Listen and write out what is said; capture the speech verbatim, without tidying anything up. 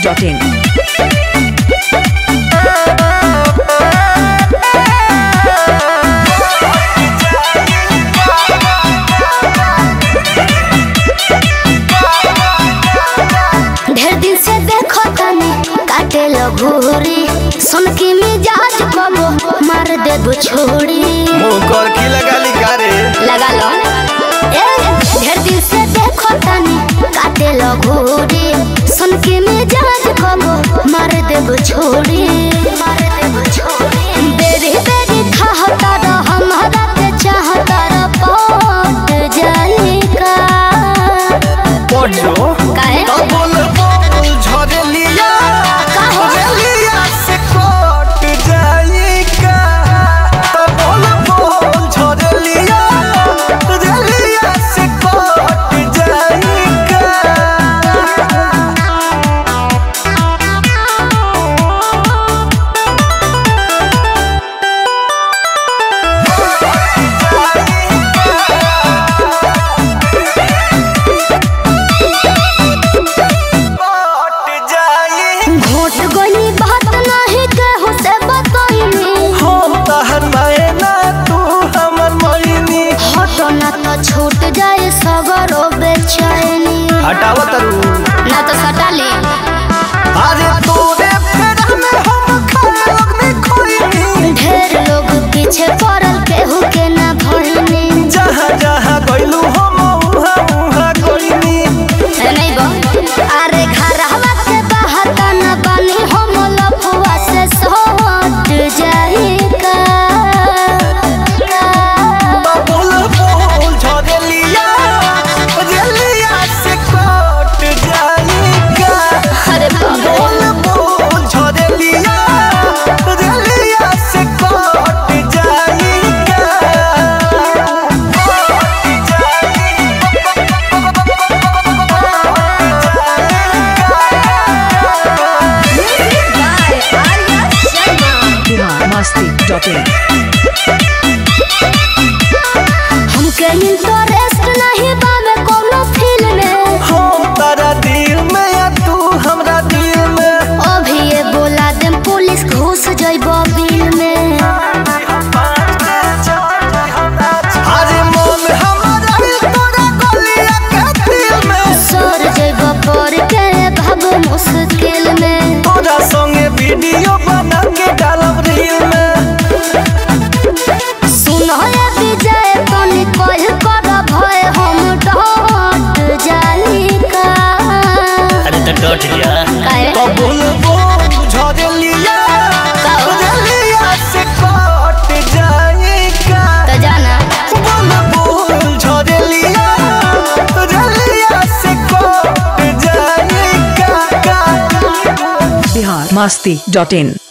Dot in. ढेर दिन से देखो तनी काटे लो घूरी, सुन की मिजाज कबो मार दे दो छोड़ी। मुंह कर की लगा ली कारे लगा लो ए ढेर दिन से देखो तनी काटे लो घूरी, सुन की मिजाज कबो मार दे दो छोड़ी। मार दे दो छोड़ी बेरी बेरी खाहता रह हमारा के चाहता रह पट जाई का पढ़ो काहे तो बोल बोल झरे लिया झरेलिया से कट जाई का। तो बोल बोल झरे लिया झरेलिया से कट जाई का। घोट गई बात नहीं केहू से बतईनी, हम तहर मायना तू हमर मोहिनी। हटो ना तो छूट जाए सगरो बेचैनी। हटावा तरू ना तो सटा ले अरे तोरे फेरा में हम खालोग में खोइनी। ढेर लोग पीछे पड़ल केहू के ना भइनी। जहाँ जहाँ गइलू हम उहाँ उहाँ गइनी। है नहीं बो अरे घर हवा के बाहर ना बनी हम लफुआ से सोट जाई का। बोल बोल झरेलिया झरेलिया से कट जाई का। अरे बोल बोल झरेलिया झरेलिया से कट जाई का। Bihar Masti dot in. हमके इंटरेस्ट नहीं बावे कोनो फिल्म में, हम तारा दिल में या तू हमरा दिल में। अभी ये बोला देम पुलिस घुस जाइबो बिल में। अरे मन हमारा तोरा गलिया के दिल में। सर जाइबो पर के भागो मुश्किल में। तोरा संगे वीडियो बना के डालब रील में। सुनो ये विजय तनी कह कर भय हम डट जाई का। अरे तो डट जा काहे? तो बोल बोल झरेलिया झरेलिया से कट जाई का। तो जाना बोल बोल झरेलिया झरेलिया से कट जाई का। बिहार मस्ती डॉट इन।